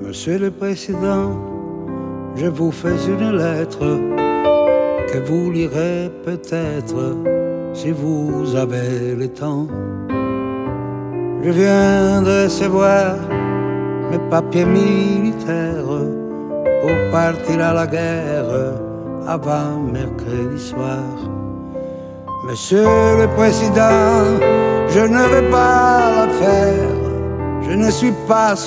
Monsieur le Président, je vous fais une lettre que vous lirez peut-être si vous avez le temps. Je viens de recevoir mes papiers militaires pour partir à la guerre avant mercredi soir. Monsieur le Président, je ne vais pas la faire, je ne suis pas